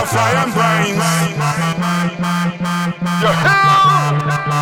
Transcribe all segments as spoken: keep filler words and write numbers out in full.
a fly and brains. You hear?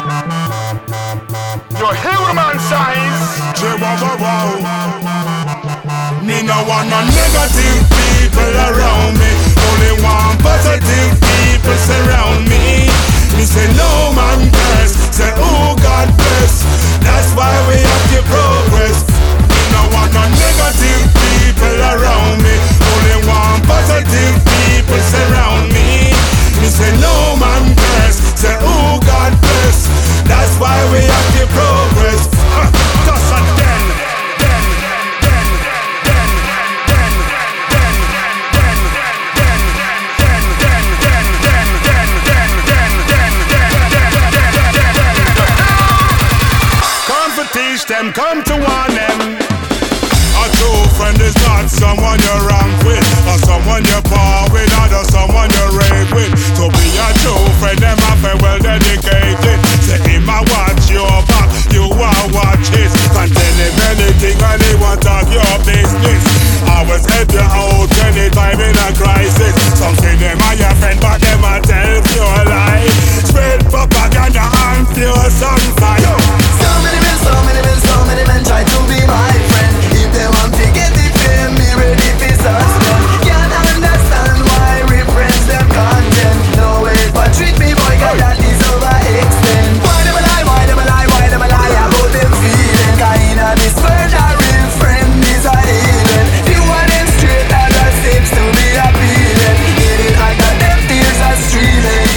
You hear the man size? J-wow-wow-wow. Me no want no negative people around me. Only one positive people surround me. Me say no man curse, say oh God bless. That's why we have to progress. Me no want no negative people around me. Only one positive people surround me. Me say no man curse, say oh God bless. That's why we have to progress. uh, Just a den, den, den, den, den, den, den, den, den, den, den, den, den, den, den, den, den, den. Come to teach them, come to warn them. A true friend is not someone you rank with, or someone you par with, or someone you rate with. To be a true friend, them have to well dedicated. Say him a watch your back, you a watch his. Can tell him anything and he want talk your business. Always help you out anytime in a crisis. Some say them are your friend, but them a tell you a lie. Spread propaganda and pure sunfire. So many men, so many men, so many men try to be my friend. If they want to get it, fame me ready for suspend. Can't understand why reference them content. No way, but treat me boy, God that is overextend. Why them a lie, why them a lie, why them a lie about them feeling? Kinda this word a real friend is a healing. Few of them straight as a seems to be appealing. Get it like that them tears are streaming.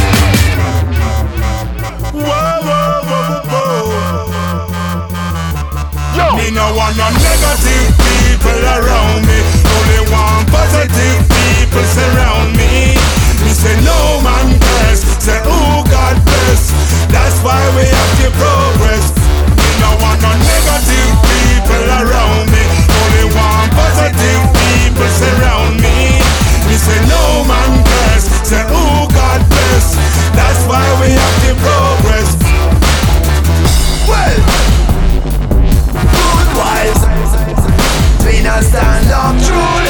Whoa, whoa, whoa, whoa. Yo. Me no want no negative people around me. Only one positive people surround me. Me say no man curse, say oh God bless. That's why we have to progress. Me no want no negative people around me. Only one positive people surround me. Me say no man curse, say oh God bless. That's why we have to progress. Well, good wives, we not stand up true.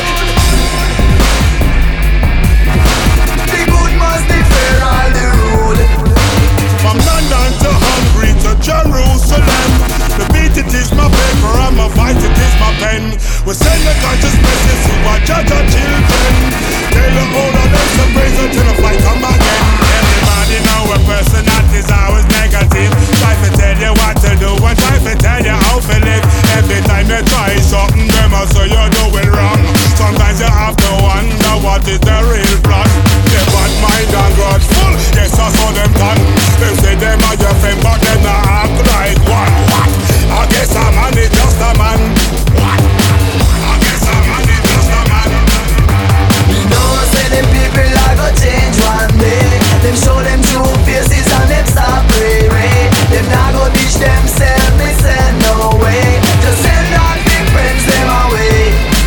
The good must be fair all the rule. From London to Hungary to Jerusalem, the beat it is my paper and my fight it is my pen. We send the conscious message to our judge our children. Tell the older them to praise until the fight come again. Everybody know a person that is always negative. Try to tell you what to do and try to tell you how to live. Every time you try something, them will say you're doing wrong. Sometimes you have to wonder what is the real plot. They bad mind and grudgeful, yes I saw them done. They say them are your friend but them not act like one. What? I guess a man is just a man. What? I guess a man is just a man. We know say them people are gonna change one day. Them show them true faces and them stop praying. Them not go teach themselves, me say no way. Just send all the friends them away.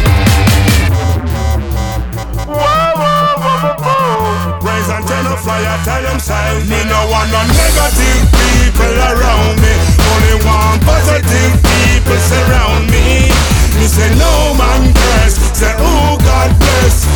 Whoa, whoa, whoa, whoa, whoa. Raise antenna flyer, tell them say me no want no negative people around me. Only one positive people surround me. Me say no man curse, say oh God bless.